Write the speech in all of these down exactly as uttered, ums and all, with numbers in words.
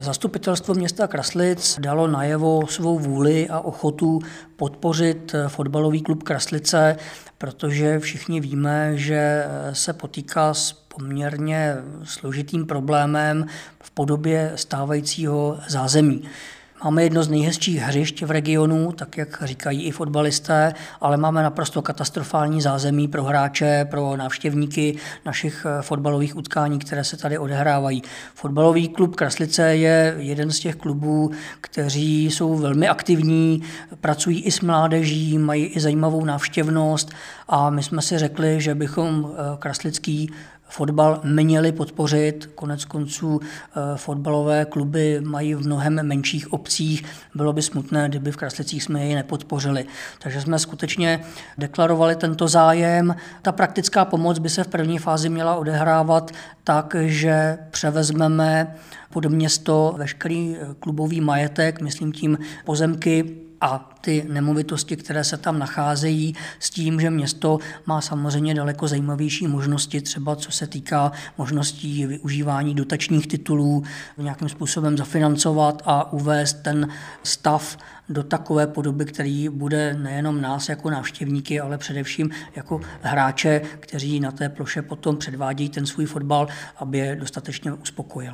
Zastupitelstvo města Kraslic dalo najevo svou vůli a ochotu podpořit fotbalový klub Kraslice, protože všichni víme, že se potýká s poměrně složitým problémem v podobě stávajícího zázemí. Máme jedno z nejhezčích hřišť v regionu, tak jak říkají i fotbalisté, ale máme naprosto katastrofální zázemí pro hráče, pro návštěvníky našich fotbalových utkání, které se tady odehrávají. Fotbalový klub Kraslice je jeden z těch klubů, kteří jsou velmi aktivní, pracují i s mládeží, mají i zajímavou návštěvnost a my jsme si řekli, že bychom kraslický fotbal měli podpořit. Konec konců fotbalové kluby mají v mnohem menších obcích. Bylo by smutné, kdyby v Kraslicích jsme je nepodpořili. Takže jsme skutečně deklarovali tento zájem. Ta praktická pomoc by se v první fázi měla odehrávat tak, že převezmeme pod město veškerý klubový majetek, myslím tím pozemky a ty nemovitosti, které se tam nacházejí, s tím, že město má samozřejmě daleko zajímavější možnosti, třeba co se týká možností využívání dotačních titulů, nějakým způsobem zafinancovat a uvést ten stav do takové podoby, který bude nejenom nás jako návštěvníky, ale především jako hráče, kteří na té ploše potom předvádějí ten svůj fotbal, aby je dostatečně uspokojil.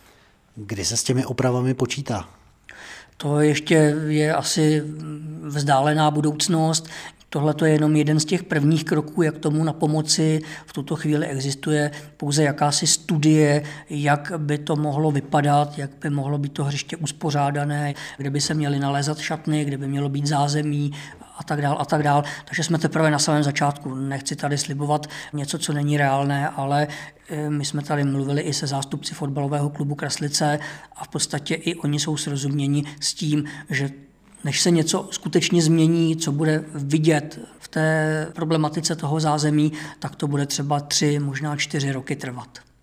Kdy se s těmi opravami počítá? To ještě je asi vzdálená budoucnost. Tohle je jenom jeden z těch prvních kroků, jak tomu na pomoci. V tuto chvíli existuje pouze jakási studie, jak by to mohlo vypadat, jak by mohlo být to hřiště uspořádané, kde by se měly nalézat šatny, kde by mělo být zázemí a tak dál a tak dál. Takže jsme teprve na samém začátku. Nechci tady slibovat něco, co není reálné, ale my jsme tady mluvili i se zástupci fotbalového klubu Kraslice a v podstatě i oni jsou srozuměni s tím, že než se něco skutečně změní, co bude vidět v té problematice toho zázemí, tak to bude třeba tři, možná čtyři roky trvat.